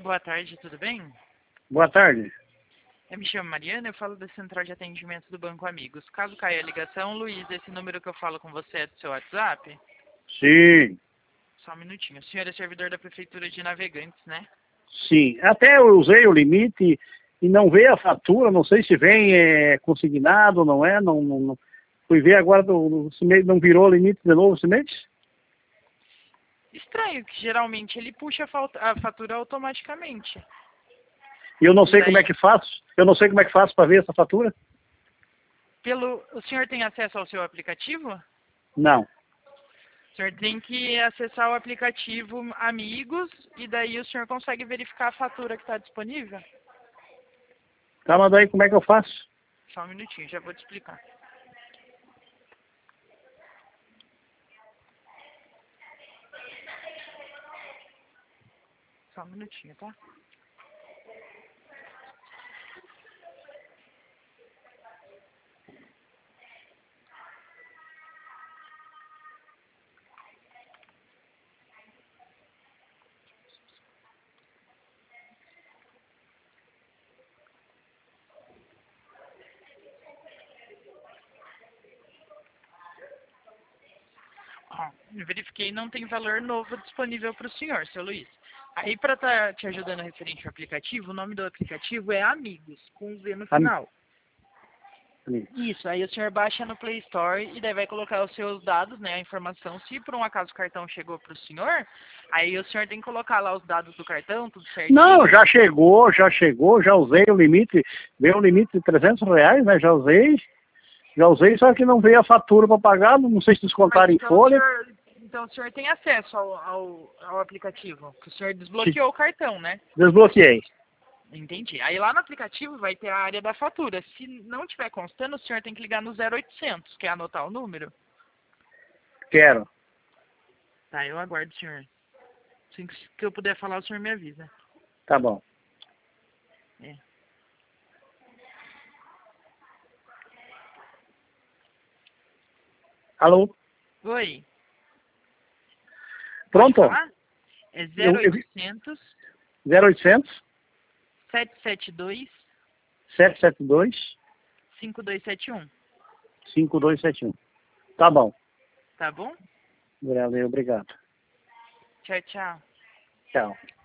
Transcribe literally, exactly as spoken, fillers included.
boa tarde, tudo bem? Boa tarde. Eu me chamo Mariana, eu falo da Central de Atendimento do Banco Amigos. Caso caia a ligação, Luiz, esse número que eu falo com você é do seu WhatsApp? Sim, Só um minutinho. O senhor é servidor da Prefeitura de Navegantes, né? sim. Até eu usei o limite e não veio a fatura, não sei se vem é, consignado, não é? Não, não, não. Fui ver agora, do, esse mês não virou limite de novo esse mês? Estranho, que geralmente ele puxa a, falta- a fatura automaticamente. E eu não E sei daí, como é que faço. Eu não sei como é que faço para ver essa fatura. pelo... O senhor tem acesso ao seu aplicativo? Não. O senhor tem que acessar o aplicativo Amigos e daí o senhor consegue verificar a fatura que está disponível? Tá, mas daí como é que eu faço? Só um minutinho, já vou te explicar. Só um minutinho, tá? Ó, eu verifiquei, não tem valor novo disponível para o senhor, seu Luiz. Aí, para estar te ajudando referente ao aplicativo, o nome do aplicativo é Amigos, com Z no Am- final. Isso, aí o senhor baixa no Play Store e daí vai colocar os seus dados, né, a informação. Se por um acaso o cartão chegou para o senhor, aí o senhor tem que colocar lá os dados do cartão, tudo certinho. Não, já chegou, já chegou, já usei o limite, veio o limite de trezentos reais, né? Já usei, já usei, só que não veio a fatura para pagar, não sei se descontaram Mas em então, o folha. senhor, então o senhor tem acesso ao, ao, ao aplicativo, que o senhor desbloqueou o cartão, né? Desbloqueei. Entendi. Aí lá no aplicativo vai ter a área da fatura. Se não tiver constando, o senhor tem que ligar no zero oitocentos, quer anotar o número? Quero. Tá, eu aguardo, senhor. Assim que eu puder falar, o senhor me avisa. Tá bom. É. Alô? Oi, pode Pronto? falar? É Eu, zero eu, oitocentos, zero oitocentos, sete sete dois, sete sete dois, cinco dois sete um. cinco dois sete um. Tá bom. Tá bom? Obrigado. Tchau, tchau. Tchau.